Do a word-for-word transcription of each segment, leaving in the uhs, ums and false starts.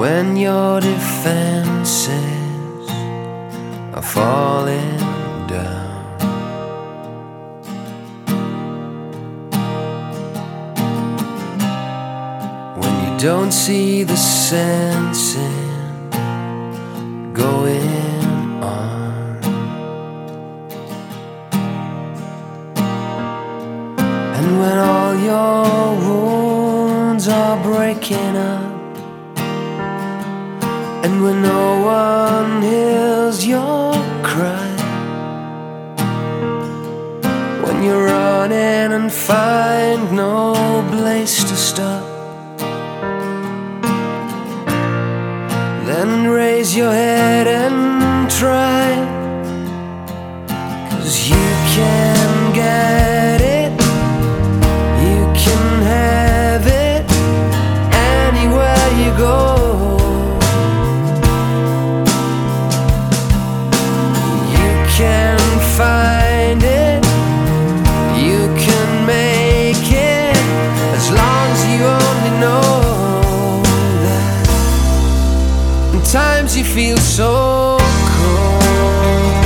when your defenses are falling down. When you don't see the sense in going on, and when all your wounds are breaking up, and when no one hears your cry, when you're running and find no place to stop, then raise your head and try, 'cause you can get it, you can have it anywhere you go. Can find it, you can make it, as long as you only know that. And times you feel so cold,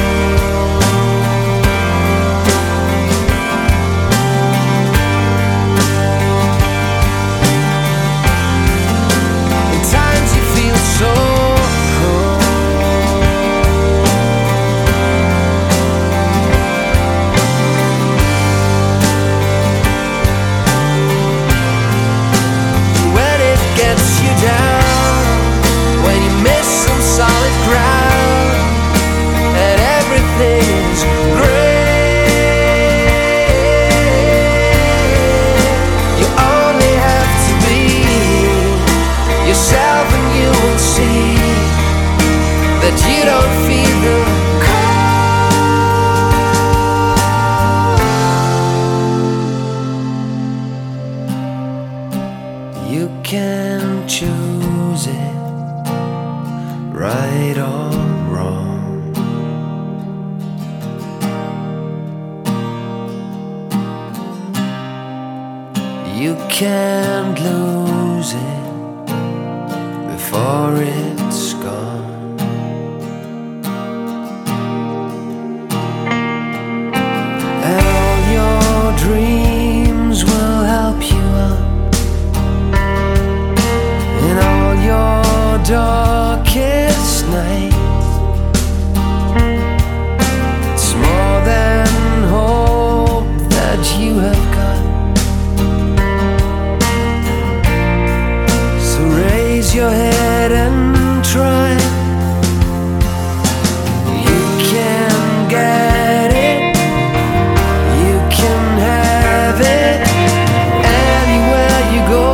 and times you feel so down, when you miss some solid ground and everything is great. You only have to be yourself and you will see that you don't feel the cold. You can choose it, right or wrong. You can't lose it before it's gone. And all your dreams will help you up in all your darkest nights. It's more than hope that you have got, so raise your head and try. You can get it, you can have it anywhere you go.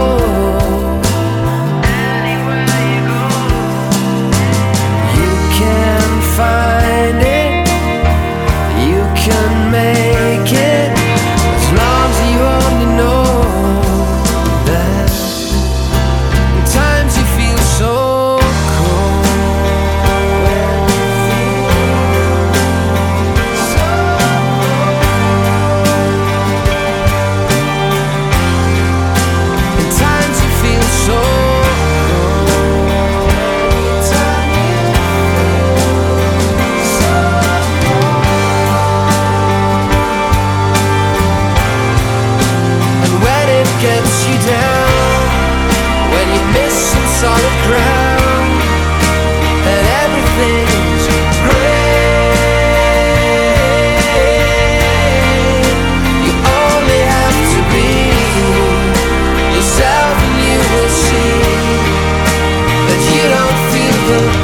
Find it, you can make it, as long as you only know that. In times you feel so cold, so cold. In times you feel so gets you down, when you miss some solid ground and everything's great. You only have to be yourself and you will see that you don't feel the